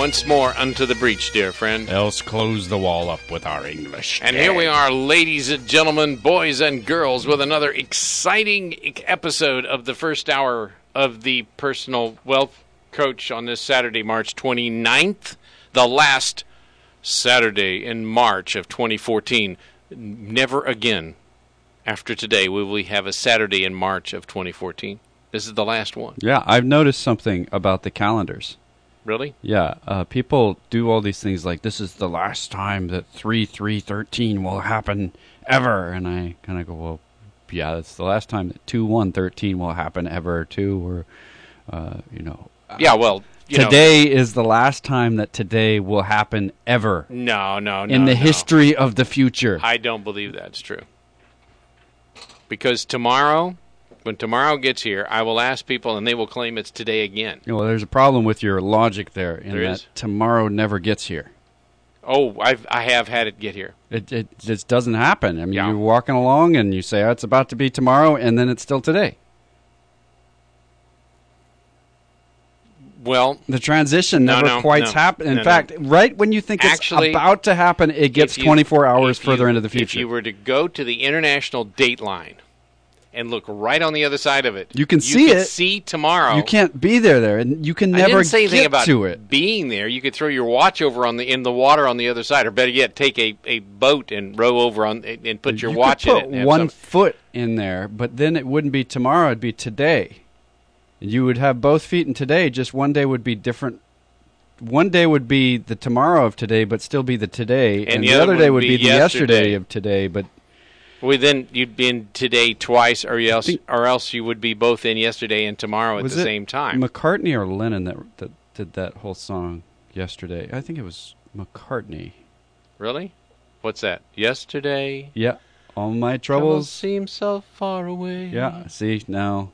once more unto the breach, dear friend. Else close the wall up with our English. And here we are, ladies and gentlemen, boys and girls, with another exciting episode of the first hour of the Personal Wealth Coach on this Saturday, March 29th, the last Saturday in March of 2014. Never again, after today, will we have a Saturday in March of 2014. This is the last one. Yeah, I've noticed something about the calendars. Really? Yeah, people do all these things like, this is the last time that 3-3-13 will happen ever. And I kind of go, well, yeah, that's the last time that 2-1-13 will happen ever, too. Or, Yeah, well, today is the last time that today will happen ever. No. In the history of the future. I don't believe that's true. Because tomorrow, when tomorrow gets here, I will ask people, and they will claim it's today again. Well, there's a problem with your logic there, in There that is? tomorrow never gets here. Oh, I have had it get here. It just doesn't happen. I mean, Yeah. you're walking along and you say, oh, it's about to be tomorrow, and then it's still today. Well, The transition never quite happened. In fact, right when you think Actually, it's about to happen, it gets 24 hours further into the If future. you were to go to the international date line and look right on the other side of it, You can see it. See tomorrow. You can't be there, and you can I never didn't say anything get about to it. being there. You could throw your watch over in the water on the other side, or better yet, take a boat and row over and put your watch could in put it. And have one some- foot in there, but then it wouldn't be tomorrow, it'd be today. And you would have both feet in today, just one day would be different. One day would be the tomorrow of today, but still be the today. And the other day would be the yesterday of today, but... Well, then you'd be in today twice, or else you would be both in yesterday and tomorrow at the same time. McCartney or Lennon that did that whole song yesterday? I think it was McCartney. Really? What's that? Yesterday? Yeah. All my troubles. Seem so far away. Yeah. See, now,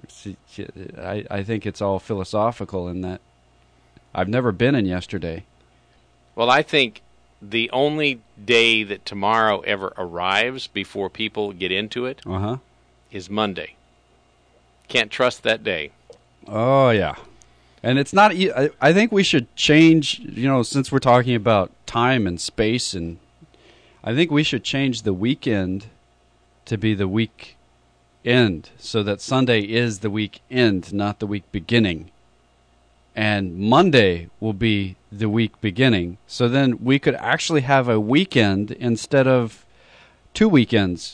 I think it's all philosophical in that. I've never been in yesterday. Well, I think the only day that tomorrow ever arrives before people get into it is Monday. Can't trust that day. Oh, yeah. And it's not... I think we should change, since we're talking about time and space, and I think we should change the weekend to be the week end, so that Sunday is the week end, not the week beginning. And Monday will be the week beginning. So then we could actually have a weekend instead of 2 weekends.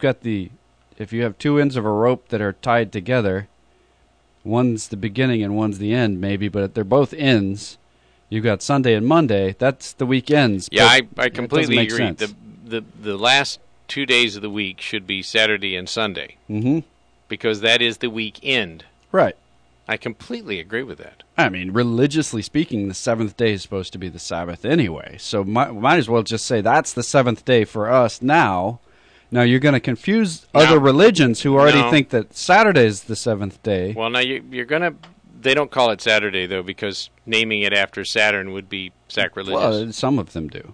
If you have 2 ends of a rope that are tied together, one's the beginning and one's the end, maybe, but they're both ends. You've got Sunday and Monday. That's the weekends. Yeah, I completely agree. Sense. The last 2 days of the week should be Saturday and Sunday. Mm-hmm. Because that is the weekend. Right. I completely agree with that. I mean, religiously speaking, the 7th day is supposed to be the Sabbath anyway. So might as well just say that's the 7th day for us now. Now, you're going to confuse other religions who already think that Saturday is the 7th day. Well, now you're going to... They don't call it Saturday, though, because naming it after Saturn would be sacrilegious. Well, some of them do.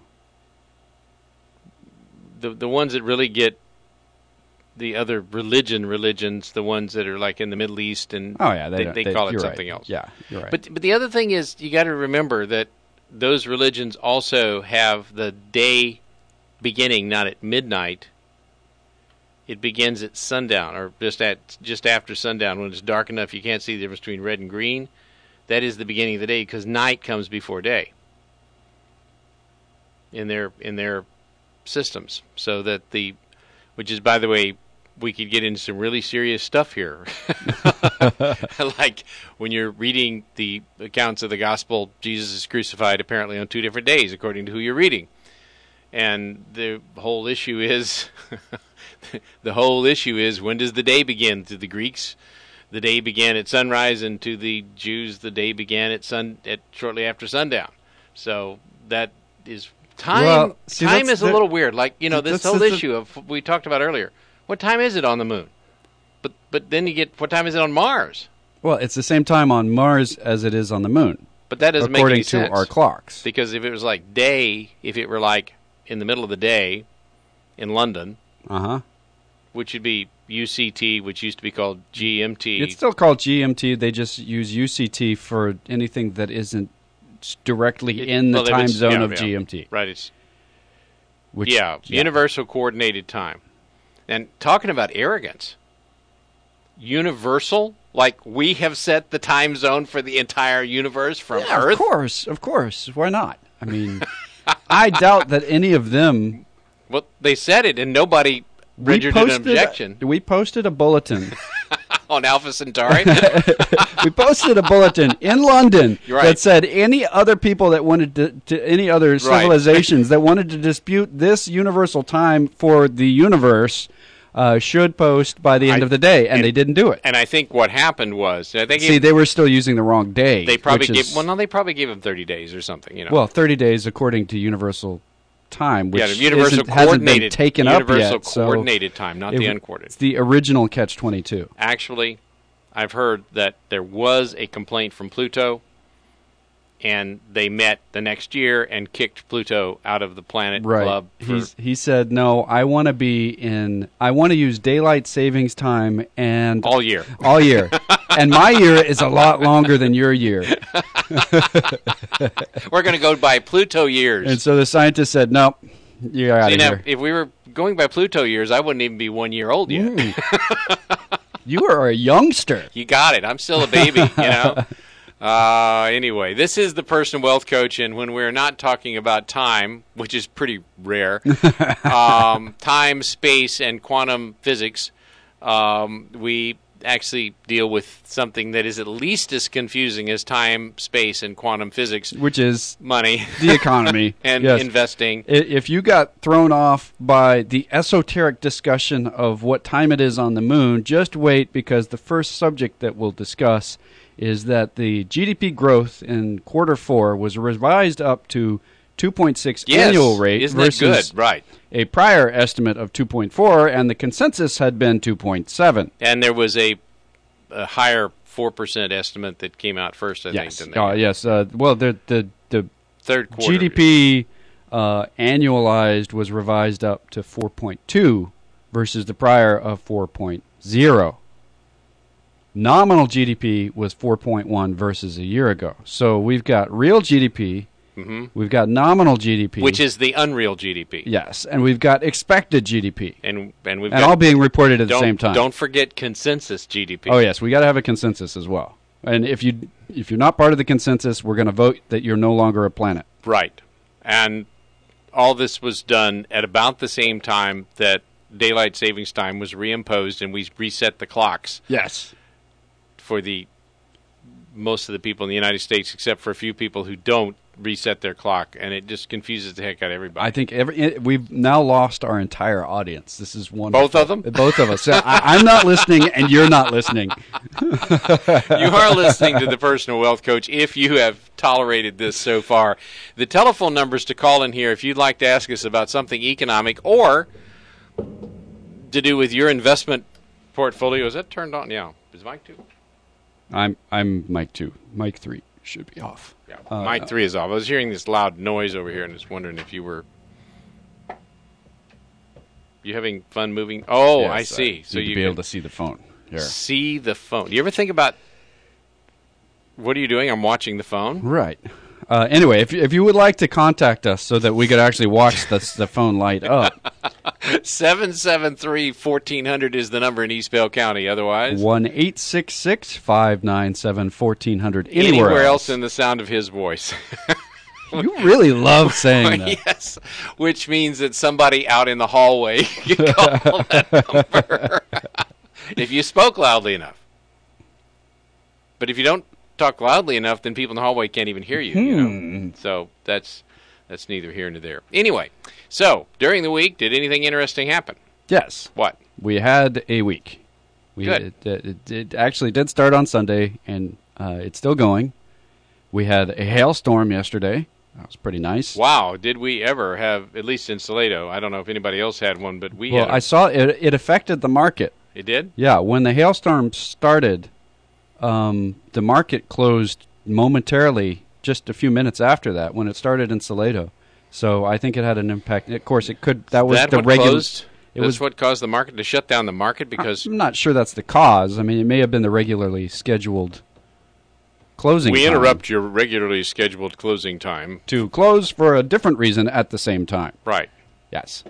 The ones that really get the other religions, the ones that are like in the Middle East, and they call it something else. Yeah, you're right. But the other thing is, you got to remember that those religions also have the day beginning not at midnight. It begins at sundown, or just after sundown, when it's dark enough you can't see the difference between red and green. That is the beginning of the day, because night comes before day in their systems. So that which is, by the way, we could get into some really serious stuff here. Like when you're reading the accounts of the gospel, Jesus is crucified apparently on 2 different days, according to who you're reading. And the whole issue is, when does the day begin? To the Greeks, the day began at sunrise, and to the Jews, the day began at shortly after sundown. So that is time. Well, time is a little weird. Like, this whole issue of we talked about earlier. What time is it on the moon? But then you get, what time is it on Mars? Well, it's the same time on Mars as it is on the moon. But that doesn't make any sense. According to our clocks. Because if it was like day, if it were like in the middle of the day in London, which would be UCT, which used to be called GMT. It's still called GMT. They just use UCT for anything that isn't directly in the time zone of yeah. GMT. Right. It's Which, universal coordinated time. And talking about arrogance, universal, like we have set the time zone for the entire universe from Earth. Of course. Why not? I mean, I doubt that any of them. Well, they said it, and nobody rendered an objection. We posted a bulletin. On Alpha Centauri? We posted a bulletin in London Right. that said any other people that wanted to any other civilizations that wanted to dispute this universal time for the universe should post by the end of the day, and they didn't do it. And I think what happened was, they were still using the wrong day. They probably they probably gave them 30 days or something. You know. Well, 30 days according to universal time, which the universal hasn't been taken up yet. Universal coordinated time, not the uncoordinated. It's the original Catch-22. Actually, I've heard that there was a complaint from Pluto, and they met the next year and kicked Pluto out of the planet club. He said, "No, I want to use daylight savings time and all year, and my year is a lot longer than your year. We're going to go by Pluto years." And so the scientist said, "No, you're out of here." If we were going by Pluto years, I wouldn't even be 1 year old yet. You are a youngster. You got it. I'm still a baby, you know. Anyway, this is the Personal Wealth Coach, and when we're not talking about time, which is pretty rare, time, space, and quantum physics, we actually deal with something that is at least as confusing as time, space, and quantum physics. Which is money. The economy. And investing. If you got thrown off by the esoteric discussion of what time it is on the moon, just wait, because the first subject that we'll discuss is that the GDP growth in quarter 4 was revised up to 2.6 annual rate versus that good? Right. A prior estimate of 2.4, and the consensus had been 2.7. And there was a higher 4% estimate that came out first, I think. Yes. Well, the third quarter GDP annualized was revised up to 4.2 versus the prior of 4.0. Nominal GDP was 4.1 versus a year ago. So we've got real GDP. Mm-hmm. We've got nominal GDP, which is the unreal GDP. Yes, and we've got expected GDP, and we've all being reported at the same time. Don't forget consensus GDP. Oh yes, we got to have a consensus as well. And if you're not part of the consensus, we're going to vote that you're no longer a planet. Right, and all this was done at about the same time that daylight savings time was reimposed, and we reset the clocks. Yes, for most of the people in the United States, except for a few people who don't reset their clock, and it just confuses the heck out of everybody. I think we've now lost our entire audience. This is one. Both of them? Both of us. I'm not listening, and you're not listening. You are listening to the Personal Wealth Coach if you have tolerated this so far. The telephone numbers to call in here if you'd like to ask us about something economic or to do with your investment portfolio. Is that turned on? Yeah. Is mic 2? I'm mic 2. Mic 3 should be off. Yeah, mic 3 is off. I was hearing this loud noise over here and just wondering if you were having fun moving. Oh, yes, I see. So you be able to see the phone. Here. See the phone. Do you ever think about what are you doing? I'm watching the phone. Right. Anyway, if you would like to contact us so that we could actually watch the phone light up. 773-1400 is the number in East Bell County. Otherwise, 1-866-597-1400. Anywhere else in the sound of his voice. You really love saying that. Yes, which means that somebody out in the hallway can call that number if you spoke loudly enough. But if you don't talk loudly enough, then people in the hallway can't even hear you. You know? So that's neither here nor there. Anyway, so during the week, did anything interesting happen? Yes. What? We had a week. Good. It actually did start on Sunday, and it's still going. We had a hailstorm yesterday. That was pretty nice. Wow. Did we ever have, at least in Salado, I don't know if anybody else had one, but we had. I saw it affected the market. It did? Yeah. When the hailstorm started, the market closed momentarily just a few minutes after that when it started in Salado. So I think it had an impact. Of course, it could. That was the regular. That's what caused the market to shut down the market because I'm not sure that's the cause. I mean, it may have been the regularly scheduled closing We time. interrupt your regularly scheduled closing time. To close for a different reason at the same time. Right. Yes.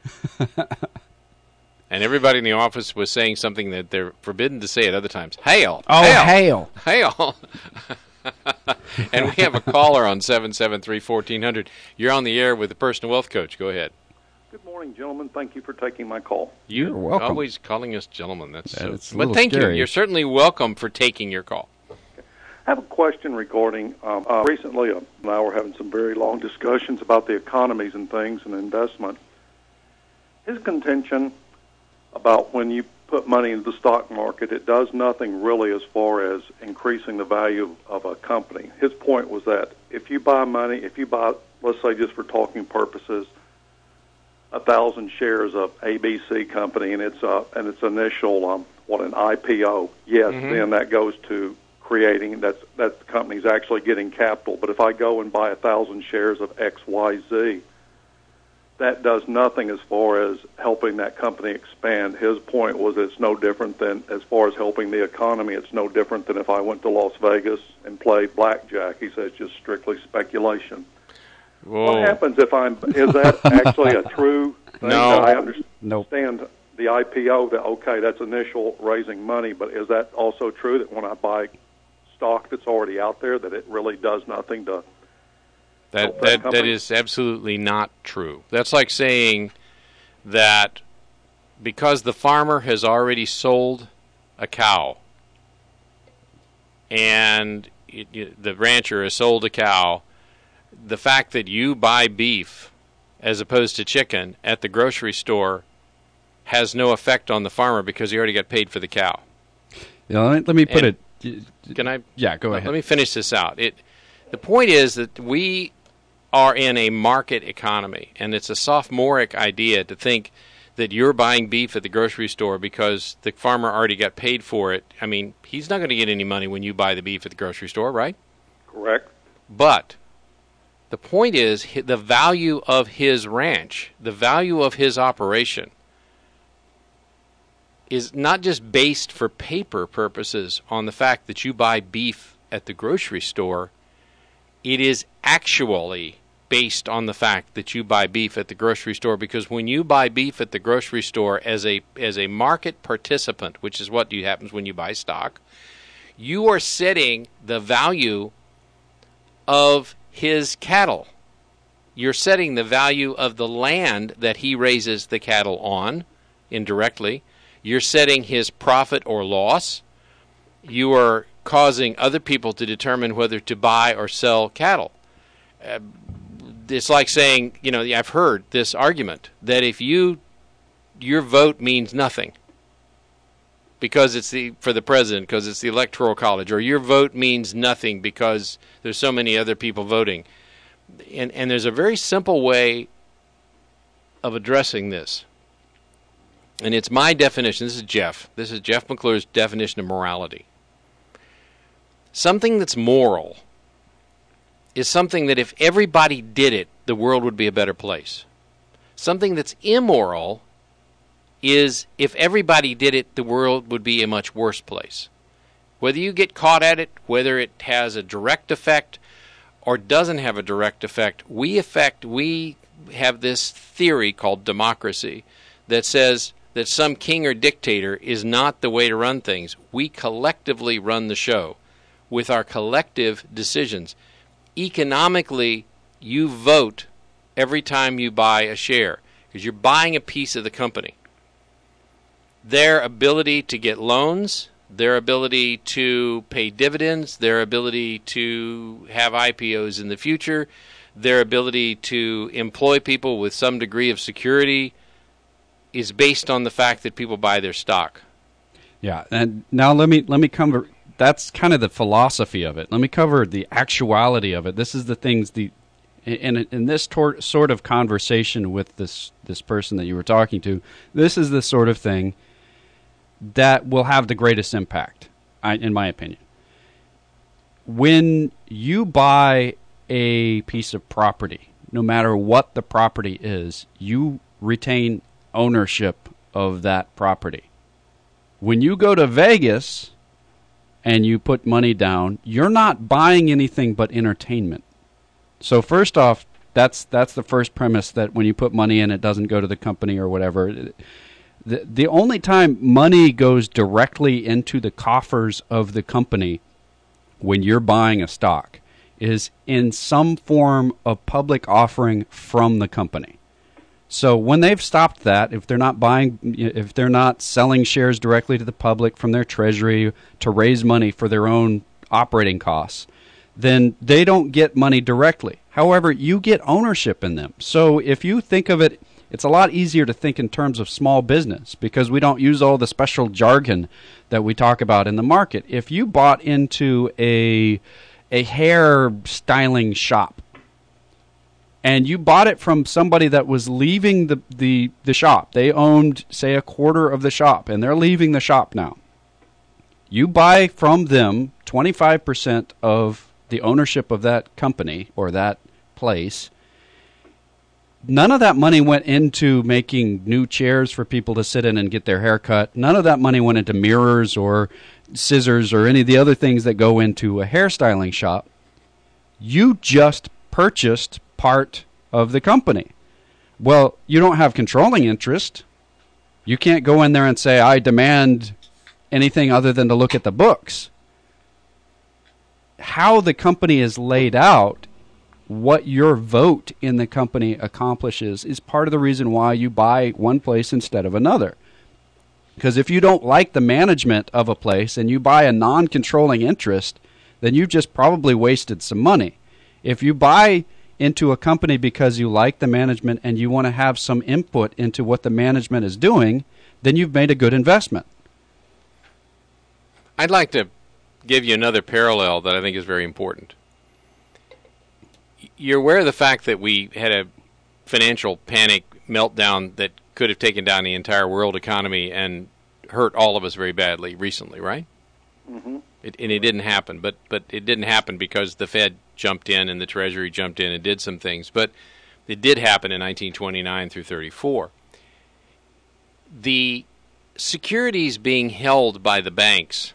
And everybody in the office was saying something that they're forbidden to say at other times. Hail! Oh, Hail! hail. Hail! And we have a caller on 773-1400. You're on the air with the Personal Wealth Coach. Go ahead. Good morning, gentlemen. Thank you for taking my call. You're welcome. Always calling us gentlemen. That's so. It's a But little thank scary. you. You're certainly welcome for taking your call. I have a question regarding, recently, now we're having some very long discussions about the economies and things and investment. His contention about when you put money into the stock market, it does nothing really as far as increasing the value of a company. His point was that if you buy, let's say just for talking purposes, 1,000 shares of ABC company and its initial an IPO, yes, then that goes to creating that the company's actually getting capital. But if I go and buy 1,000 shares of XYZ, that does nothing as far as helping that company expand. His point was it's no different than, as far as helping the economy, it's no different than if I went to Las Vegas and played blackjack. He says it's just strictly speculation. Whoa. What happens if is that actually a true thing? No. I understand Nope. the IPO, that, okay, that's initial raising money, but is that also true that when I buy stock that's already out there, that it really does nothing to... That is absolutely not true. That's like saying that because the farmer has already sold a cow and the rancher has sold a cow, the fact that you buy beef as opposed to chicken at the grocery store has no effect on the farmer because he already got paid for the cow. Yeah, let me put And it. Can I? Yeah, go ahead. Let me finish this out. The point is that we are in a market economy, and it's a sophomoric idea to think that you're buying beef at the grocery store because the farmer already got paid for it. I mean, he's not going to get any money when you buy the beef at the grocery store, right? Correct. But the point is the value of his ranch, the value of his operation, is not just based for paper purposes on the fact that you buy beef at the grocery store. It is actually based on the fact that you buy beef at the grocery store, because when you buy beef at the grocery store as a market participant, which is what happens when you buy stock, you are setting the value of his cattle. You're setting the value of the land that he raises the cattle on indirectly. You're setting his profit or loss. You are causing other people to determine whether to buy or sell cattle. It's like saying, I've heard this argument that if your vote means nothing because it's for the president, because it's the electoral college, or your vote means nothing because there's so many other people voting. And there's a very simple way of addressing this. And it's my definition. This is Jeff McClure's definition of morality. Something that's moral is something that if everybody did it, the world would be a better place. Something that's immoral is if everybody did it, the world would be a much worse place. Whether you get caught at it, whether it has a direct effect or doesn't have a direct effect, we have this theory called democracy that says that some king or dictator is not the way to run things. We collectively run the show with our collective decisions. Economically, you vote every time you buy a share because you're buying a piece of the company. Their ability to get loans, their ability to pay dividends, their ability to have IPOs in the future, their ability to employ people with some degree of security is based on the fact that people buy their stock. Yeah, and now let me cover. That's kind of the philosophy of it. Let me cover the actuality of it. This is the things in this sort of conversation with this person that you were talking to. This is the sort of thing that will have the greatest impact, in my opinion. When you buy a piece of property, no matter what the property is, you retain ownership of that property. When you go to Vegas and you put money down, you're not buying anything but entertainment. So first off, that's the first premise, that when you put money in, it doesn't go to the company or whatever. The only time money goes directly into the coffers of the company when you're buying a stock is in some form of public offering from the company. So when they've stopped that, if they're not selling shares directly to the public from their treasury to raise money for their own operating costs, then they don't get money directly. However, you get ownership in them. So if you think of it, it's a lot easier to think in terms of small business because we don't use all the special jargon that we talk about in the market. If you bought into a hair styling shop and you bought it from somebody that was leaving the shop, they owned, say, a quarter of the shop, and they're leaving the shop now. You buy from them 25% of the ownership of that company or that place. None of that money went into making new chairs for people to sit in and get their hair cut. None of that money went into mirrors or scissors or any of the other things that go into a hairstyling shop. You just purchased part of the company. Well, you don't have controlling interest. You can't go in there and say, I demand anything other than to look at the books. How the company is laid out, what your vote in the company accomplishes, is part of the reason why you buy one place instead of another. Because if you don't like the management of a place and you buy a non-controlling interest, then you've just probably wasted some money. If you buy into a company because you like the management and you want to have some input into what the management is doing, then you've made a good investment. I'd like to give you another parallel that I think is very important. You're aware of the fact that we had a financial panic meltdown that could have taken down the entire world economy and hurt all of us very badly recently, right? Mm-hmm. It didn't happen, but it didn't happen because the Fed jumped in and the Treasury jumped in and did some things. But it did happen in 1929 through 34. The securities being held by the banks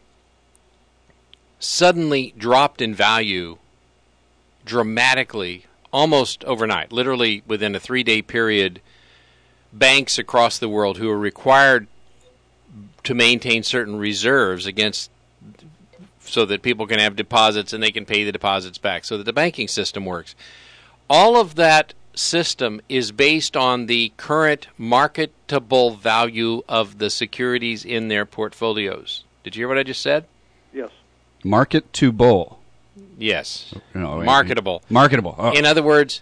suddenly dropped in value dramatically, almost overnight. Literally within a 3-day period, banks across the world who are required to maintain certain reserves against, so that people can have deposits and they can pay the deposits back, so that the banking system works. All of that system is based on the current marketable value of the securities in their portfolios. Did you hear what I just said? Yes. Market to bull. Yes. No, marketable. Marketable. Oh. In other words,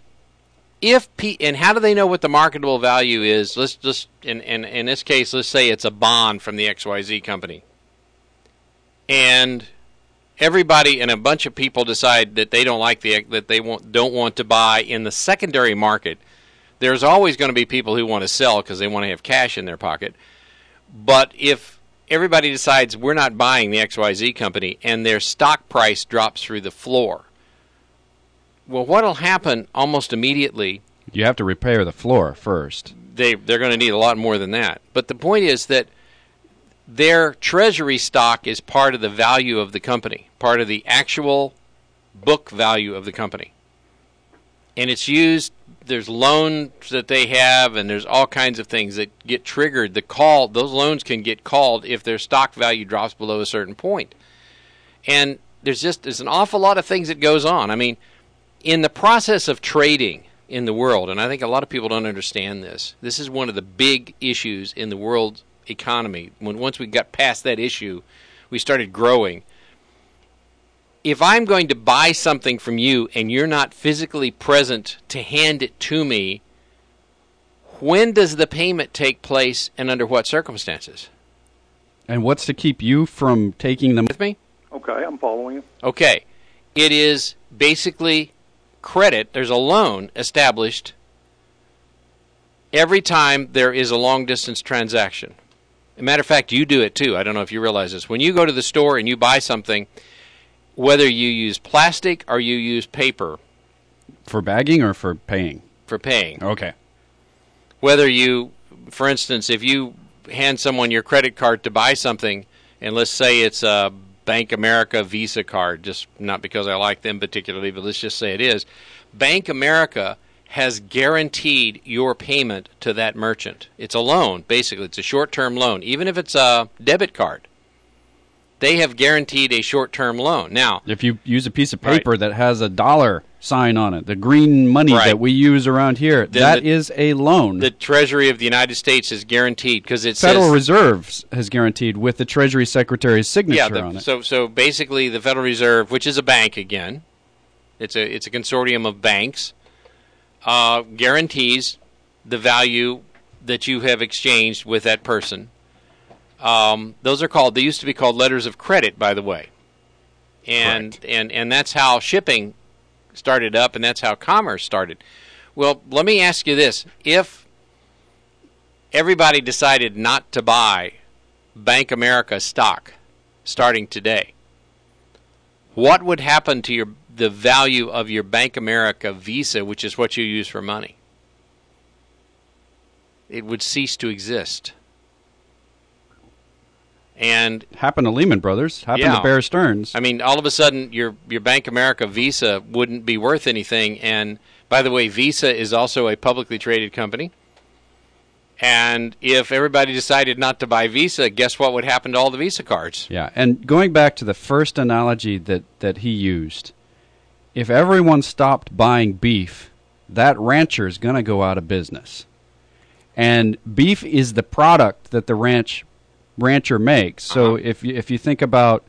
and how do they know what the marketable value is? Let's just in this case, let's say it's a bond from the XYZ company, and everybody and a bunch of people decide that they don't like don't want to buy in the secondary market. There's always going to be people who want to sell because they want to have cash in their pocket. But if everybody decides we're not buying the XYZ company and their stock price drops through the floor, well, what'll happen almost immediately? You have to repair the floor first. They're going to need a lot more than that. But the point is that their treasury stock is part of the value of the company, part of the actual book value of the company. And it's used, there's loans that they have, and there's all kinds of things that get triggered. Those loans can get called if their stock value drops below a certain point. And there's an awful lot of things that goes on. I mean, in the process of trading in the world, and I think a lot of people don't understand this, this is one of the big issues in the world economy. Once we got past that issue, we started growing. If I'm going to buy something from you and you're not physically present to hand it to me, when does the payment take place and under what circumstances? And what's to keep you from taking them with me? Okay, I'm following you. Okay. It is basically credit. There's a loan established every time there is a long-distance transaction. As a matter of fact, you do it too. I don't know if you realize this. When you go to the store and you buy something, whether you use plastic or you use paper. For bagging or for paying? For paying. Okay. Whether you, for instance, if you hand someone your credit card to buy something, and let's say it's a Bank America Visa card, just not because I like them particularly, but let's just say it is. Bank America has guaranteed your payment to that merchant. It's a loan, basically. It's a short-term loan. Even if it's a debit card, they have guaranteed a short-term loan. Now, if you use a piece of paper that has a dollar sign on it, the green money that we use around here, that is a loan. The Treasury of the United States is guaranteed because it Federal Reserve has guaranteed with the Treasury Secretary's signature on it. So basically, the Federal Reserve, which is a bank again, it's a consortium of banks, guarantees the value that you have exchanged with that person. Those are called, they used to be called letters of credit, by the way. And that's how shipping started up, and that's how commerce started. Well, let me ask you this. If everybody decided not to buy Bank America stock starting today, what would happen to the value of your Bank America Visa, which is what you use for money? It would cease to exist. And happened to Lehman Brothers, happened to Bear Stearns. I mean, all of a sudden, your Bank America Visa wouldn't be worth anything. And by the way, Visa is also a publicly traded company. And if everybody decided not to buy Visa, guess what would happen to all the Visa cards? Yeah, and going back to the first analogy that he used, if everyone stopped buying beef, that rancher is going to go out of business. And beef is the product that the rancher makes. So if you think about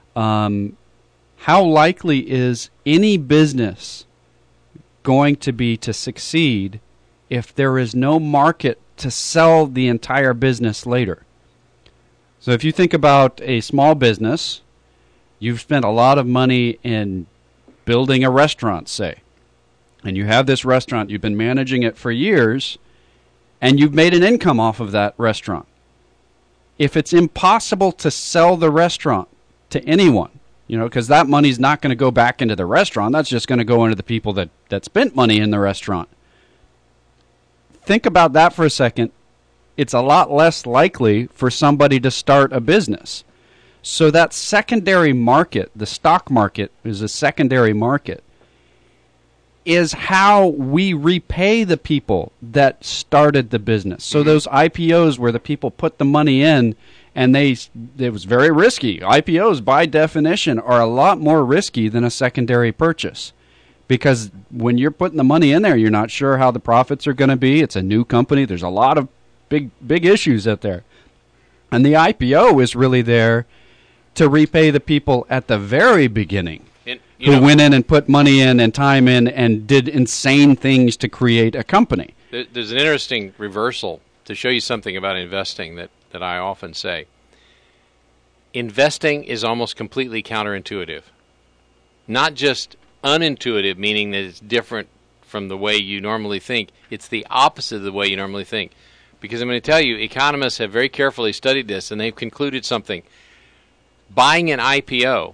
how likely is any business going to be to succeed if there is no market to sell the entire business later. So if you think about a small business, you've spent a lot of money in building a restaurant, say, and you have this restaurant, you've been managing it for years, and you've made an income off of that restaurant. If it's impossible to sell the restaurant to anyone, because that money's not going to go back into the restaurant, that's just going to go into the people that spent money in the restaurant. Think about that for a second. It's a lot less likely for somebody to start a business. So that secondary market, the stock market is a secondary market, is how we repay the people that started the business. So those IPOs where the people put the money in and it was very risky. IPOs, by definition, are a lot more risky than a secondary purchase. Because when you're putting the money in there, you're not sure how the profits are going to be. It's a new company. There's a lot of big issues out there. And the IPO is really there to repay the people at the very beginning who went in and put money in and time in and did insane things to create a company. There's an interesting reversal to show you something about investing that I often say. Investing is almost completely counterintuitive. Not just unintuitive, meaning that it's different from the way you normally think. It's the opposite of the way you normally think. Because I'm going to tell you, economists have very carefully studied this, and they've concluded something. Buying an IPO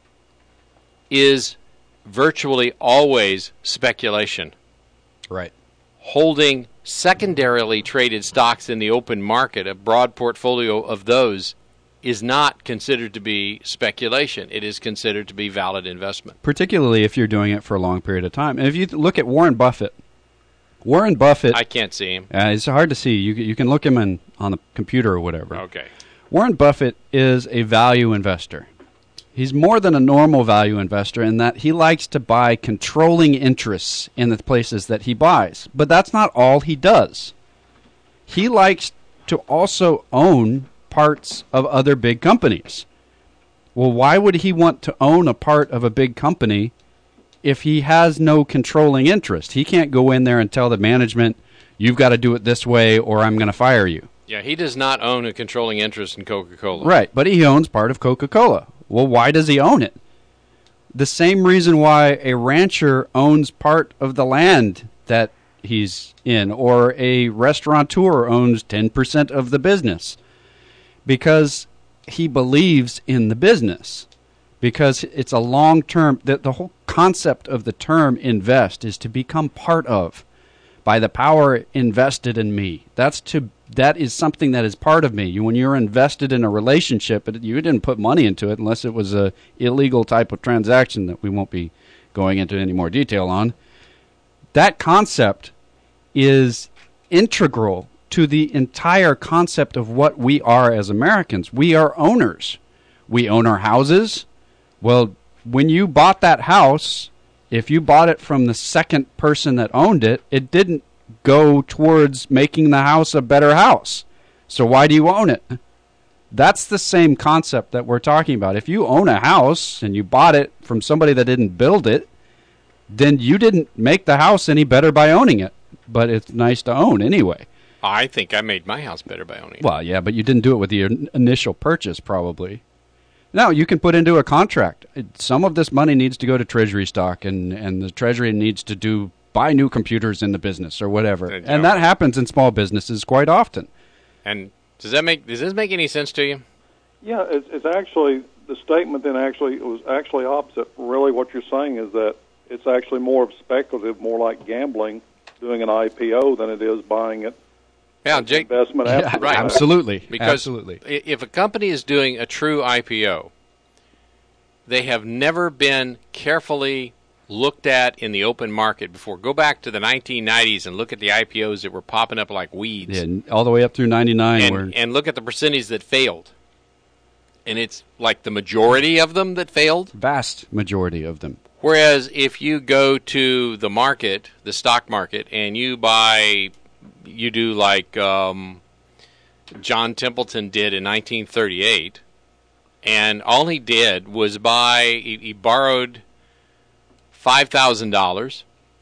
is virtually always speculation. Right. Holding secondarily traded stocks in the open market, a broad portfolio of those, is not considered to be speculation. It is considered to be valid investment. Particularly if you're doing it for a long period of time. And if you look at Warren Buffett. I can't see him. It's hard to see. You can look him on the computer or whatever. Okay. Warren Buffett is a value investor. He's more than a normal value investor in that he likes to buy controlling interests in the places that he buys. But that's not all he does. He likes to also own parts of other big companies. Well, why would he want to own a part of a big company if he has no controlling interest? He can't go in there and tell the management, you've got to do it this way or I'm going to fire you. Yeah, he does not own a controlling interest in Coca-Cola. Right, but he owns part of Coca-Cola. Well, why does he own it? The same reason why a rancher owns part of the land that he's in, or a restaurateur owns 10% of the business. Because he believes in the business. Because it's a long-term, the whole concept of the term invest is to become part of, by the power invested in me. That's to that is something that is part of me. When you're invested in a relationship, you didn't put money into it unless it was a illegal type of transaction that we won't be going into any more detail on. That concept is integral to the entire concept of what we are as Americans. We are owners. We own our houses. Well, when you bought that house, if you bought it from the second person that owned it, it didn't go towards making the house a better house. So why do you own it? That's the same concept that we're talking about. If you own a house and you bought it from somebody that didn't build it, then you didn't make the house any better by owning it. But it's nice to own anyway. I think I made my house better by owning it. Well, yeah, but you didn't do it with the initial purchase, probably. No, you can put into a contract. Some of this money needs to go to Treasury stock, and the Treasury needs to buy new computers in the business or whatever. And that happens in small businesses quite often. And does this make any sense to you? Yeah, it's actually, the statement then actually was actually opposite. Really what you're saying is that it's actually more of speculative, more like gambling, doing an IPO than it is buying it. Yeah, Jake. Investment after right. Absolutely. Because absolutely. If a company is doing a true IPO, they have never been carefully looked at in the open market before. Go back to the 1990s and look at the IPOs that were popping up like weeds. Yeah, all the way up through 99. And look at the percentage that failed. And it's like the majority of them that failed. Vast majority of them. Whereas if you go to the market, the stock market, and you do like John Templeton did in 1938, and all he did was he borrowed $5,000,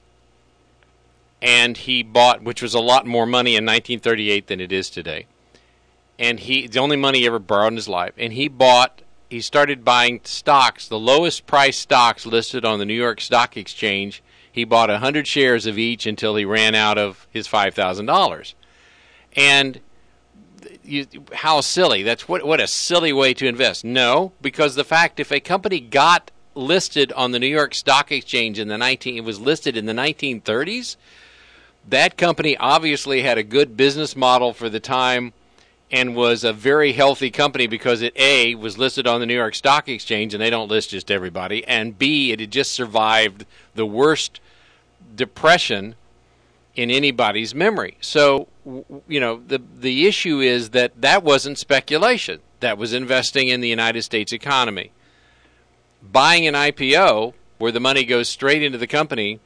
and he bought, which was a lot more money in 1938 than it is today, and the only money he ever borrowed in his life, and he started buying stocks, the lowest price stocks listed on the New York Stock Exchange. He bought 100 shares of each until he ran out of his $5,000. And how silly. That's what a silly way to invest. No, because the fact if a company got listed on the New York Stock Exchange it was listed in the 1930s, that company obviously had a good business model for the time and was a very healthy company because it, A, was listed on the New York Stock Exchange, and they don't list just everybody, and B, it had just survived the worst depression in anybody's memory. So, the issue is that wasn't speculation. That was investing in the United States economy. Buying an IPO, where the money goes straight into the company,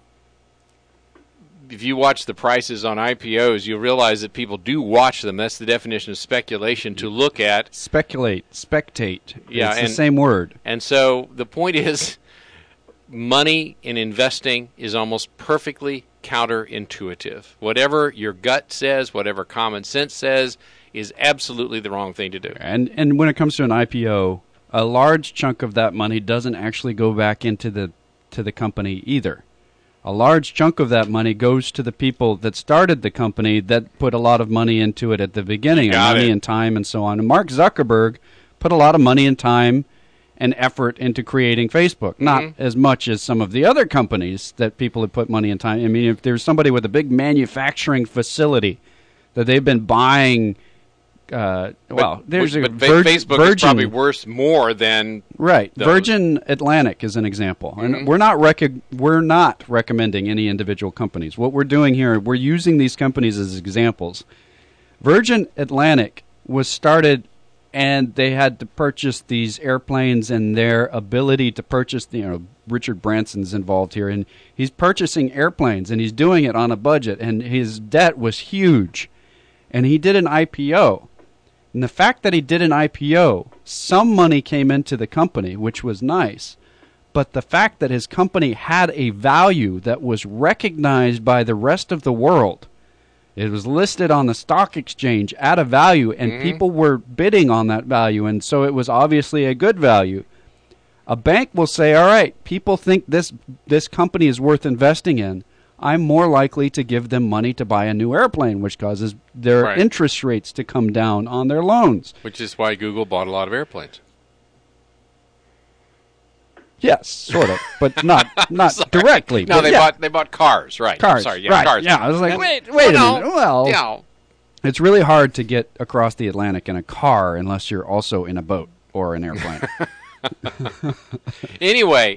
if you watch the prices on IPOs, you'll realize that people do watch them. That's the definition of speculation, to look at. Spectate. Yeah, it's the same word. And so the point is, money in investing is almost perfectly counterintuitive. Whatever your gut says, whatever common sense says, is absolutely the wrong thing to do. And when it comes to an IPO, a large chunk of that money doesn't actually go back into the company either. A large chunk of that money goes to the people that started the company that put a lot of money into it at the beginning, money and time and so on. And Mark Zuckerberg put a lot of money and time and effort into creating Facebook. Not as much as some of the other companies that people have put money and time. I mean, if there's somebody with a big manufacturing facility that they've been buying... Facebook is probably worth more than right. those. Virgin Atlantic is an example, and we're not recommending any individual companies. What we're doing here, we're using these companies as examples. Virgin Atlantic was started, and they had to purchase these airplanes, and their ability to purchase, Richard Branson's involved here, and he's purchasing airplanes, and he's doing it on a budget, and his debt was huge, and he did an IPO. And the fact that he did an IPO, some money came into the company, which was nice. But the fact that his company had a value that was recognized by the rest of the world, it was listed on the stock exchange at a value, and people were bidding on that value, and so it was obviously a good value. A bank will say, all right, people think this company is worth investing in. I'm more likely to give them money to buy a new airplane, which causes their interest rates to come down on their loans. Which is why Google bought a lot of airplanes. Yes, sort of, but not directly. No, but they bought cars, right? Cars, Sorry, right. Cars. Yeah, I was like, wait a minute. Well, It's really hard to get across the Atlantic in a car unless you're also in a boat or an airplane. Anyway,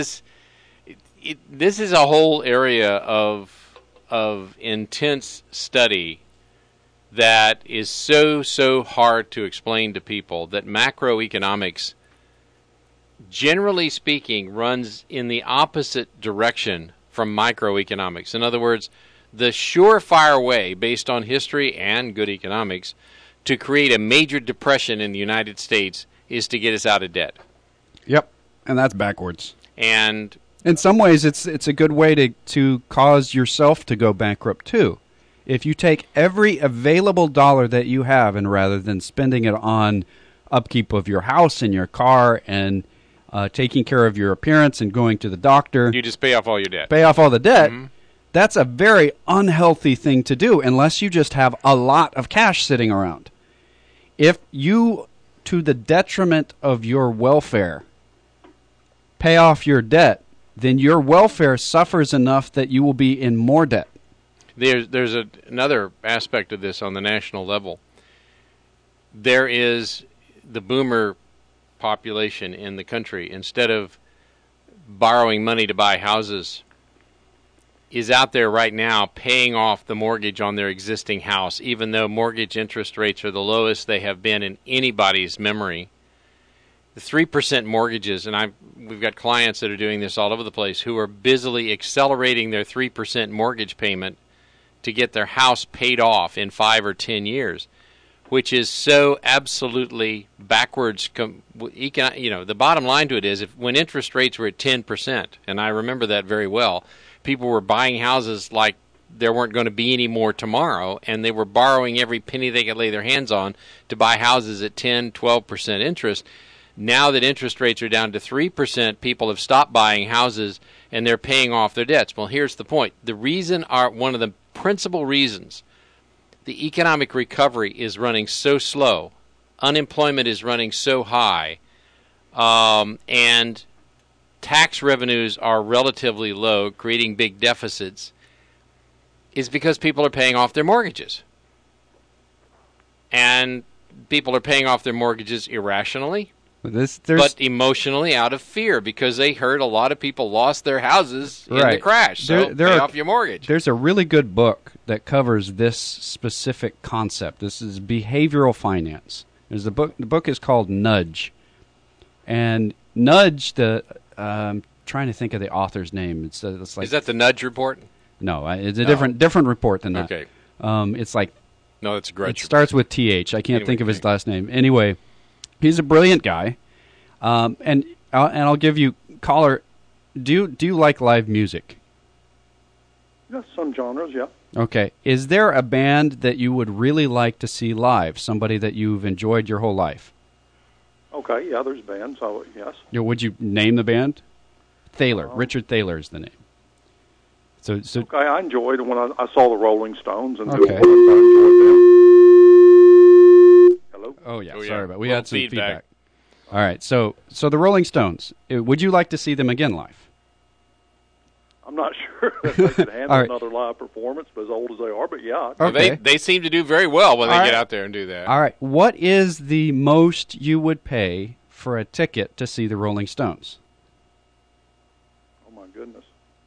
this is a whole area of intense study that is so hard to explain to people that macroeconomics, generally speaking, runs in the opposite direction from microeconomics. In other words, the surefire way, based on history and good economics, to create a major depression in the United States is to get us out of debt. Yep, and that's backwards. And in some ways, it's a good way to cause yourself to go bankrupt, too. If you take every available dollar that you have, and rather than spending it on upkeep of your house and your car and taking care of your appearance and going to the doctor, you just pay off all your debt. Pay off all the debt. Mm-hmm. That's a very unhealthy thing to do unless you just have a lot of cash sitting around. If you, to the detriment of your welfare, pay off your debt, then your welfare suffers enough that you will be in more debt. There's another aspect of this on the national level. There is the boomer population in the country, instead of borrowing money to buy houses, is out there right now paying off the mortgage on their existing house, even though mortgage interest rates are the lowest they have been in anybody's memory. The 3% mortgages, and we've got clients that are doing this all over the place, who are busily accelerating their 3% mortgage payment to get their house paid off in 5 or 10 years, which is so absolutely backwards. The bottom line to it is, when interest rates were at 10%, and I remember that very well, people were buying houses like there weren't going to be any more tomorrow, and they were borrowing every penny they could lay their hands on to buy houses at 10, 12% interest. Now that interest rates are down to 3%, people have stopped buying houses, and they're paying off their debts. Well, here's the point. One of the principal reasons the economic recovery is running so slow, unemployment is running so high, and tax revenues are relatively low, creating big deficits, is because people are paying off their mortgages. And people are paying off their mortgages irrationally, but emotionally out of fear, because they heard a lot of people lost their houses in the crash. So pay off your mortgage. There's a really good book that covers this specific concept. This is behavioral finance. There's the book is called Nudge. And Nudge, I'm trying to think of the author's name. It's like, is that the Nudge Report? No, it's a different report than that. Okay. It's like, no, it's a Grudge. It starts with TH. I can't think of his last name. Anyway, he's a brilliant guy. And I'll give you, caller, do you like live music? Yes, some genres, yeah. Okay. Is there a band that you would really like to see live? Somebody that you've enjoyed your whole life? Okay, yeah, there's bands, yes. Would you name the band? Thaler. Richard Thaler is the name. So okay, I enjoyed when I saw the Rolling Stones and okay. I enjoyed them. Hello? Oh yeah, sorry about we had some feedback. All right, so the Rolling Stones. Would you like to see them again live? I'm not sure if they could handle another live performance, but as old as they are, but yeah. Okay. Well, they seem to do very well when they get out there and do that. All right, what is the most you would pay for a ticket to see the Rolling Stones? Oh my goodness.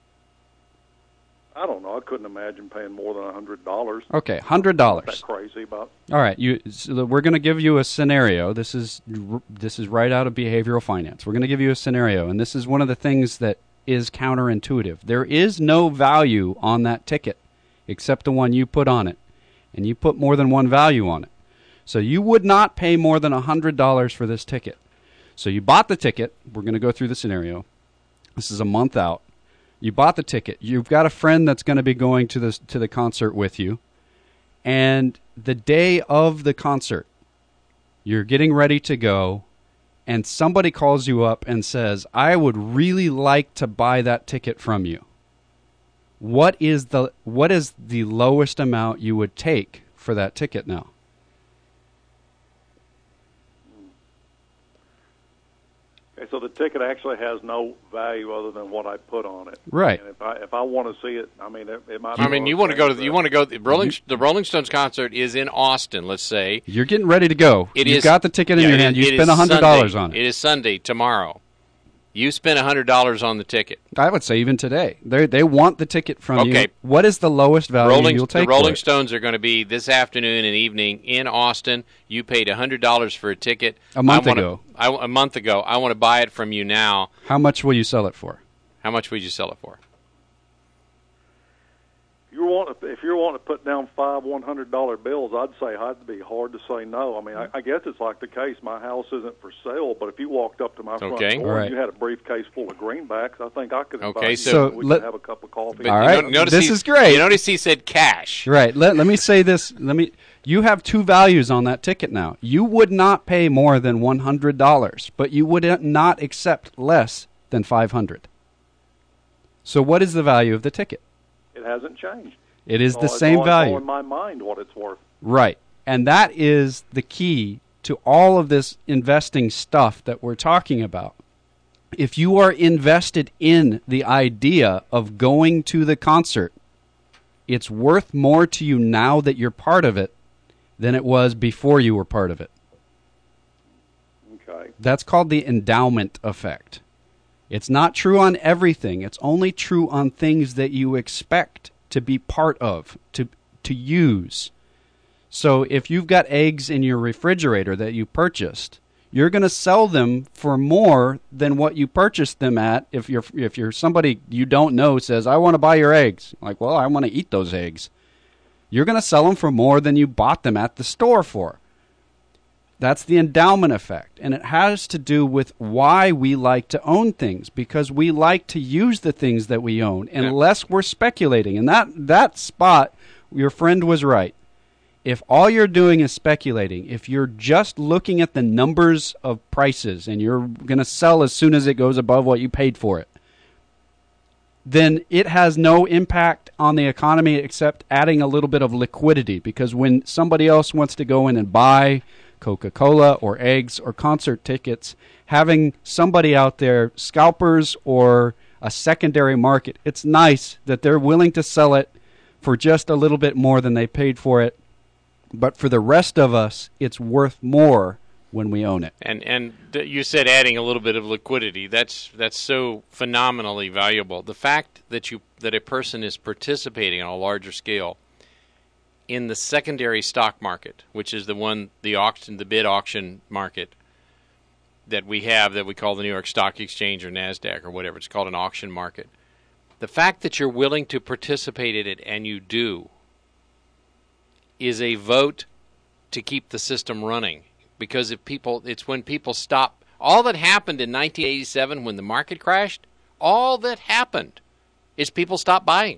I don't know. I couldn't imagine paying more than $100. Okay, $100. That's crazy about. All right, so we're going to give you a scenario. This is right out of behavioral finance. We're going to give you a scenario, and this is one of the things that is counterintuitive. There is no value on that ticket except the one you put on it, and you put more than one value on it. So you would not pay more than $100 for this ticket. So you bought the ticket. We're going to go through the scenario. This is a month out. You bought the ticket. You've got a friend that's going to be going to the concert with you. And the day of the concert, you're getting ready to go, and somebody calls you up and says, I would really like to buy that ticket from you. What is the lowest amount you would take for that ticket now? Okay, so the ticket actually has no value other than what I put on it. Right. And if I want to see it, I mean, it might. I mean, you want to go to the Rolling Stones concert is in Austin. Let's say you're getting ready to go. You've got the ticket in your hand. You spent $100 on it. It is Sunday tomorrow. You spent $100 on the ticket. I would say even today. They want the ticket from you. What is the lowest value you'll take? The Rolling Stones are going to be this afternoon and evening in Austin. You paid $100 for a ticket. A month ago. A month ago. I want to buy it from you now. How much will you sell it for? How much would you sell it for? If you're wanting to put down 5 $100 bills, I'd say it'd be hard to say no. I mean, I guess it's like the case. My house isn't for sale, but if you walked up to my front door and you had a briefcase full of greenbacks, I think I could invite you. So we could have a cup of coffee. All right, this is great. You notice he said cash. Right. Let me say this. You have two values on that ticket now. You would not pay more than $100, but you would not accept less than $500. So what is the value of the ticket? It hasn't changed. It is the same value. It's in my mind what it's worth. Right. And that is the key to all of this investing stuff that we're talking about. If you are invested in the idea of going to the concert, it's worth more to you now that you're part of it than it was before you were part of it. Okay. That's called the endowment effect. It's not true on everything. It's only true on things that you expect to be part of, to use. So if you've got eggs in your refrigerator that you purchased, you're going to sell them for more than what you purchased them at. If you're somebody you don't know says, I want to buy your eggs. Like, well, I want to eat those eggs. You're going to sell them for more than you bought them at the store for. That's the endowment effect. And it has to do with why we like to own things, because we like to use the things that we own unless we're speculating. And that spot, your friend was right. If all you're doing is speculating, if you're just looking at the numbers of prices and you're going to sell as soon as it goes above what you paid for it, then it has no impact on the economy except adding a little bit of liquidity. Because when somebody else wants to go in and buy Coca-Cola or eggs or concert tickets, having somebody out there, scalpers or a secondary market, it's nice that they're willing to sell it for just a little bit more than they paid for it. But for the rest of us, it's worth more when we own it. And you said adding a little bit of liquidity. That's so phenomenally valuable. The fact that a person is participating on a larger scale in the secondary stock market, which is the bid auction market that we have, that we call the New York Stock Exchange or NASDAQ or whatever. It's called an auction market. The fact that you're willing to participate in it, and you do, is a vote to keep the system running. Because it's when people stop. All that happened in 1987 when the market crashed, all that happened is people stopped buying.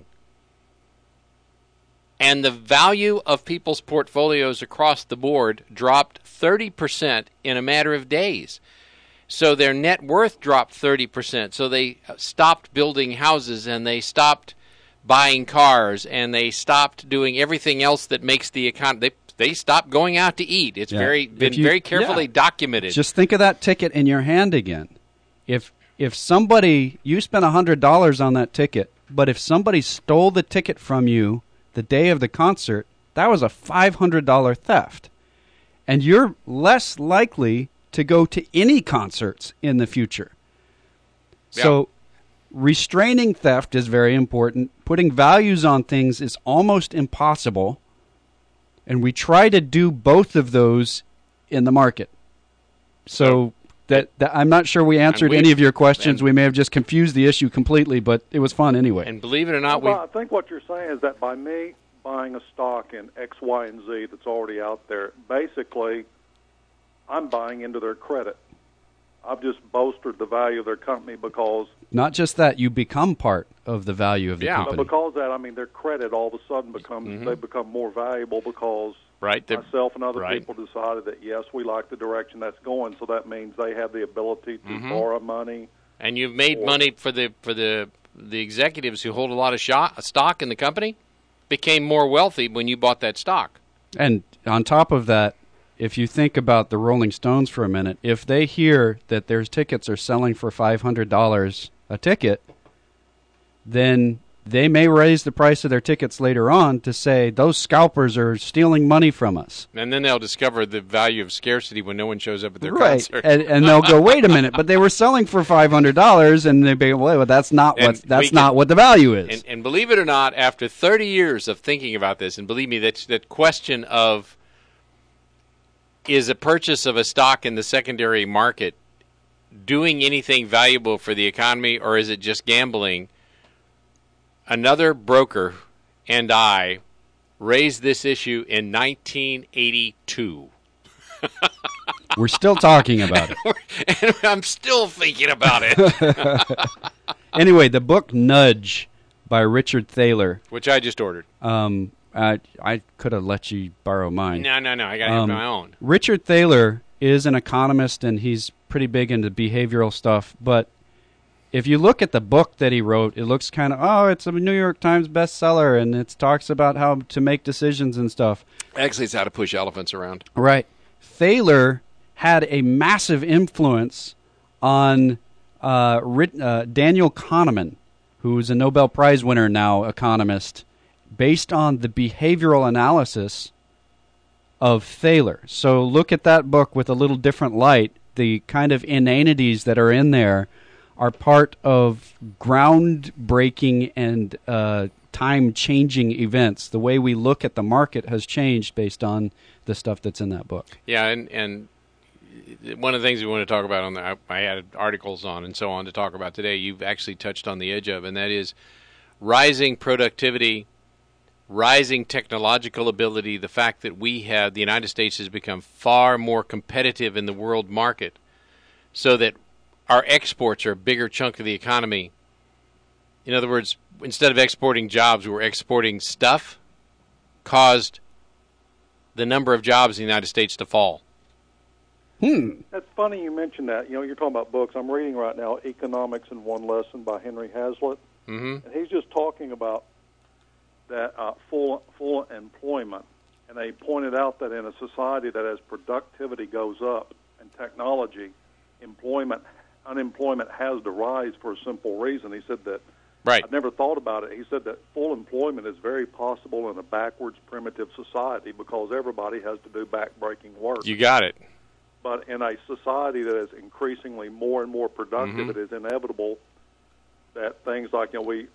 And the value of people's portfolios across the board dropped 30% in a matter of days. So their net worth dropped 30%. So they stopped building houses, and they stopped buying cars, and they stopped doing everything else that makes the economy. They stopped going out to eat. It's been very carefully documented. Just think of that ticket in your hand again. If somebody, you spent $100 on that ticket, but if somebody stole the ticket from you the day of the concert, that was a $500 theft. And you're less likely to go to any concerts in the future. Yeah. So restraining theft is very important. Putting values on things is almost impossible. And we try to do both of those in the market. So that I'm not sure we answered any of your questions. We may have just confused the issue completely, but it was fun anyway. And believe it or not, I think what you're saying is that by me buying a stock in X, Y, and Z that's already out there, basically I'm buying into their credit. I've just bolstered the value of their company because... Not just that, you become part of the value of the company. But because of that, I mean, their credit all of a sudden becomes, they become more valuable because myself and other people decided that, yes, we like the direction that's going, so that means they have the ability to borrow money. And you've made money for the executives who hold a lot of stock in the company, became more wealthy when you bought that stock. And on top of that, if you think about the Rolling Stones for a minute, if they hear that their tickets are selling for $500 a ticket, then they may raise the price of their tickets later on to say those scalpers are stealing money from us. And then they'll discover the value of scarcity when no one shows up at their Right, concert. and they'll go, wait a minute, but they were selling for $500, and they'd be, well, that's not what the value is. And believe it or not, after 30 years of thinking about this, and believe me, that question of is a purchase of a stock in the secondary market doing anything valuable for the economy, or is it just gambling? Another broker and I raised this issue in 1982. We're still talking about it. And I'm still thinking about it. Anyway, the book Nudge by Richard Thaler. Which I just ordered. I could have let you borrow mine. No. I got to have my own. Richard Thaler is an economist, and he's pretty big into behavioral stuff, but if you look at the book that he wrote, it looks kind of, it's a New York Times bestseller, and it talks about how to make decisions and stuff. Actually, it's how to push elephants around. Right. Thaler had a massive influence on Daniel Kahneman, who's a Nobel Prize winner now, economist, based on the behavioral analysis of Thaler. So look at that book with a little different light. The kind of inanities that are in there are part of groundbreaking and time-changing events. The way we look at the market has changed based on the stuff that's in that book. Yeah, and one of the things we want to talk about on the I had articles on and so on to talk about today, you've actually touched on the edge of, and that is rising productivity, rising technological ability, the fact that the United States has become far more competitive in the world market, so that our exports are a bigger chunk of the economy. In other words, instead of exporting jobs, we're exporting stuff, caused the number of jobs in the United States to fall. That's funny you mentioned that. You're talking about books. I'm reading right now Economics in One Lesson by Henry Hazlitt. Mm-hmm. And he's just talking about that full employment. And they pointed out that in a society that as productivity goes up and technology, unemployment has to rise for a simple reason. He said that, right. I've never thought about it. He said that full employment is very possible in a backwards, primitive society because everybody has to do backbreaking work. You got it. But in a society that is increasingly more and more productive, it is inevitable that things like,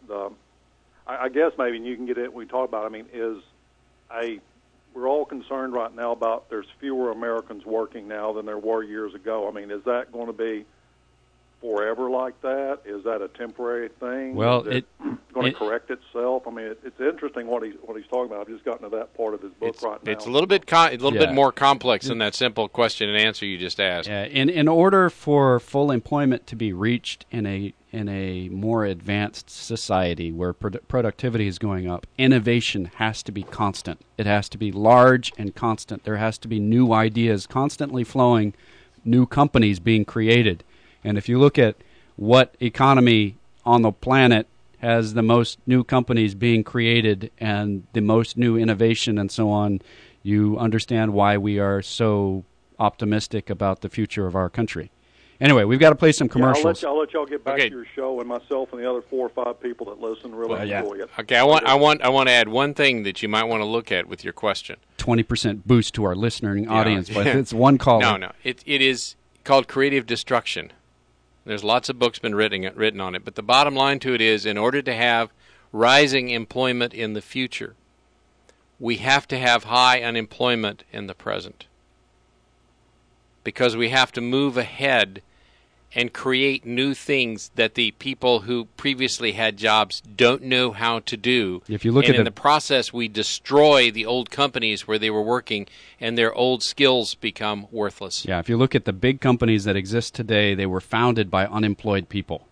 I guess maybe, and you can get it when we talk about it, we're all concerned right now about there's fewer Americans working now than there were years ago. Is that going to be forever like that? Is that a temporary thing? Well, is it going to correct itself? It's interesting what he's talking about. I've just gotten to that part of his book right now. It's a little bit more complex than that simple question and answer you just asked. Yeah, in order for full employment to be reached in a more advanced society where productivity is going up, innovation has to be constant. It has to be large and constant. There has to be new ideas constantly flowing, new companies being created. And if you look at what economy on the planet has the most new companies being created and the most new innovation and so on, you understand why we are so optimistic about the future of our country. Anyway, we've got to play some commercials. I'll let y'all get back to your show, and myself and the other 4 or 5 people that listen really enjoy it. Okay, I want to add one thing that you might want to look at with your question. 20% boost to our listening audience, but it's one call. No, it is called creative destruction. There's lots of books been written on it, but the bottom line to it is, in order to have rising employment in the future, we have to have high unemployment in the present, because we have to move ahead and create new things that the people who previously had jobs don't know how to do. If you look in the process, we destroy the old companies where they were working, and their old skills become worthless. Yeah, if you look at the big companies that exist today, they were founded by unemployed people.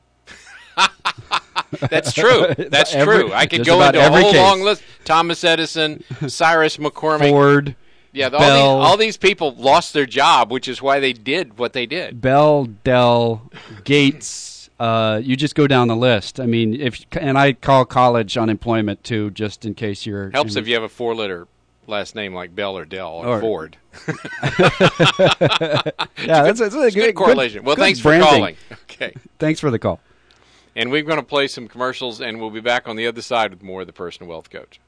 That's true. That's true. I could go into a whole long list. Thomas Edison, Cyrus McCormick, Ford. Yeah, all these people lost their job, which is why they did what they did. Bell, Dell, Gates, you just go down the list. And I call college unemployment too, just in case you're... Helps if you have a 4-letter last name like Bell or Dell or Ford. Yeah, that's a good correlation. Well, good thanks branding. for calling. Okay. Thanks for the call. And we're going to play some commercials, and we'll be back on the other side with more of the Personal Wealth Coach.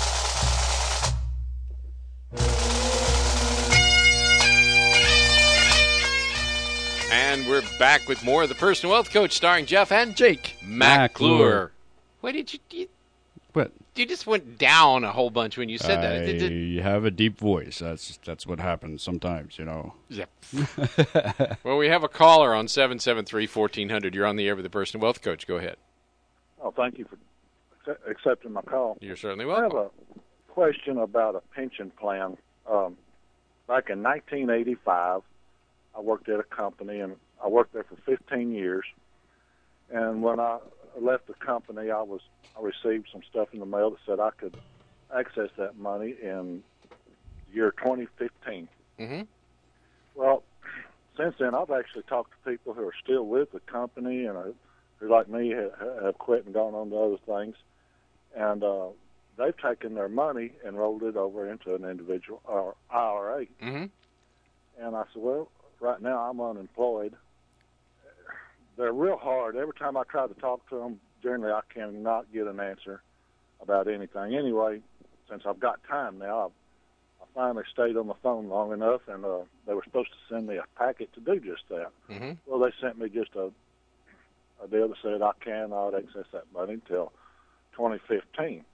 And we're back with more of the Personal Wealth Coach, starring Jeff and Jake McClure. What did you What? You just went down a whole bunch when you said that. I have a deep voice. That's what happens sometimes, Yeah. Well, we have a caller on 773-1400. You're on the air with the Personal Wealth Coach. Go ahead. Oh, thank you for accepting my call. You're certainly I have welcome. a question about a pension plan. Back in 1985, I worked at a company, and I worked there for 15 years. And when I left the company, I received some stuff in the mail that said I could access that money in the year 2015. Mm-hmm. Well, since then, I've actually talked to people who are still with the company and who, like me, have quit and gone on to other things. And they've taken their money and rolled it over into an individual or IRA. Mm-hmm. And I said, well, right now I'm unemployed. They're real hard. Every time I try to talk to them, generally I cannot get an answer about anything. Anyway, since I've got time now, I finally stayed on the phone long enough, and they were supposed to send me a packet to do just that. Mm-hmm. Well, they sent me just a deal that said I cannot access that money until 2015.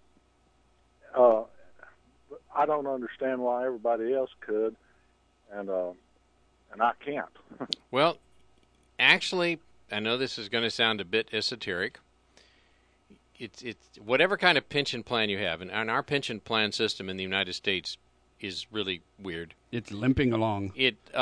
I don't understand why everybody else could, and I can't. Well, actually, I know this is going to sound a bit esoteric. It's whatever kind of pension plan you have, and our pension plan system in the United States is really weird. It's limping along.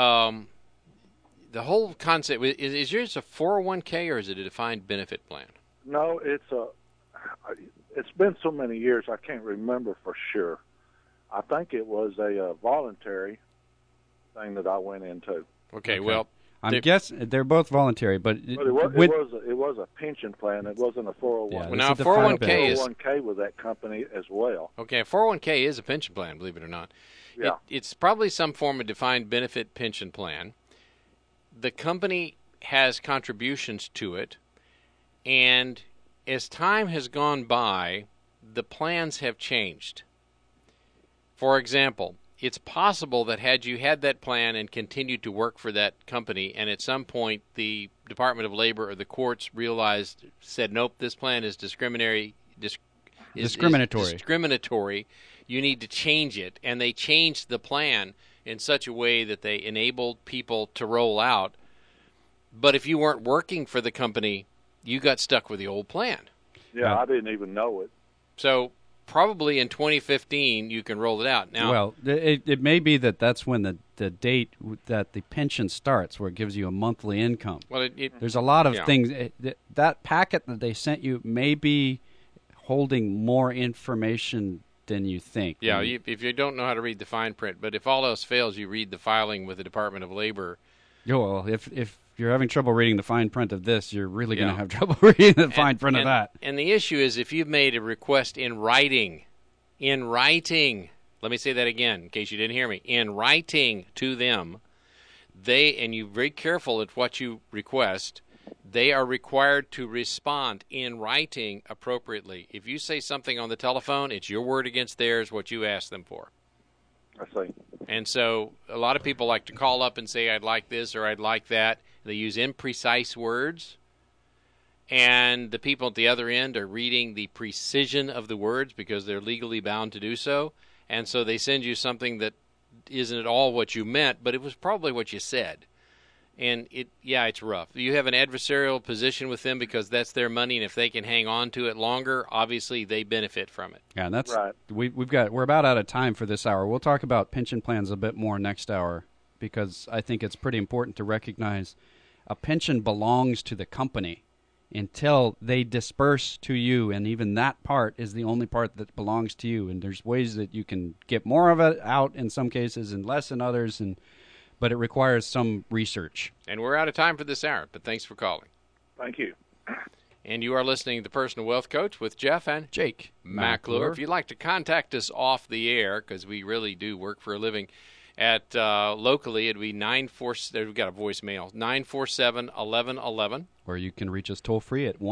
The whole concept is yours a 401k or is it a defined benefit plan? No, it's been so many years I can't remember for sure. I think it was a voluntary thing that I went into. Okay. Well, I'm guessing they're both voluntary, but it was a pension plan. It wasn't a 401. Yeah, well, now, 401k is 401k with that company as well. Okay, a 401k is a pension plan, believe it or not. Yeah. It's probably some form of defined benefit pension plan. The company has contributions to it, and as time has gone by, the plans have changed. For example, it's possible that had you had that plan and continued to work for that company, and at some point the Department of Labor or the courts said, nope, this plan is discriminatory. You need to change it. And they changed the plan in such a way that they enabled people to roll out. But if you weren't working for the company, you got stuck with the old plan. Yeah, I didn't even know it. So probably in 2015 you can roll it out. Now, well, it may be that's when the date that the pension starts, where it gives you a monthly income. Well, there's a lot of things. That packet that they sent you may be holding more information than you think. Yeah, if you don't know how to read the fine print, but if all else fails, you read the filing with the Department of Labor. Yeah, well, if you're having trouble reading the fine print of this, you're really going to have trouble reading the fine print of that. And the issue is if you've made a request in writing, let me say that again in case you didn't hear me, in writing to them, and you're very careful at what you request, they are required to respond in writing appropriately. If you say something on the telephone, it's your word against theirs, what you asked them for. I see. And so a lot of people like to call up and say, I'd like this or I'd like that. They use imprecise words. And the people at the other end are reading the precision of the words because they're legally bound to do so. And so they send you something that isn't at all what you meant, but it was probably what you said. And it's rough. You have an adversarial position with them because that's their money, and if they can hang on to it longer, obviously they benefit from it. Yeah, and that's right. We're about out of time for this hour. We'll talk about pension plans a bit more next hour because I think it's pretty important to recognize a pension belongs to the company until they disperse to you, and even that part is the only part that belongs to you. And there's ways that you can get more of it out in some cases and less in others, but it requires some research. And we're out of time for this hour, but thanks for calling. Thank you. And you are listening to The Personal Wealth Coach with Jeff and Jake McClure. If you'd like to contact us off the air, because we really do work for a living, at locally it'd be 947. We've got a voicemail 947-1111. Or you can reach us toll free at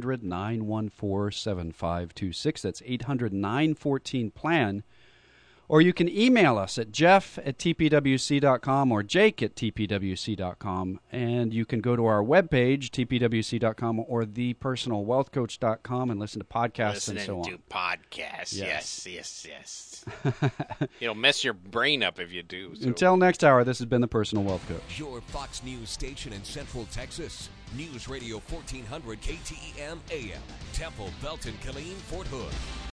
1-800-914-7526. That's 800-914-PLAN. Or you can email us at jeff@tpwc.com or jake@tpwc.com. And you can go to our webpage, tpwc.com, or thepersonalwealthcoach.com and listen to podcasts and so on. Listening to podcasts. Yes. It'll mess your brain up if you do. So. Until next hour, this has been The Personal Wealth Coach. Your Fox News station in Central Texas. News Radio 1400 KTEM AM. Temple, Belton, Killeen, Fort Hood.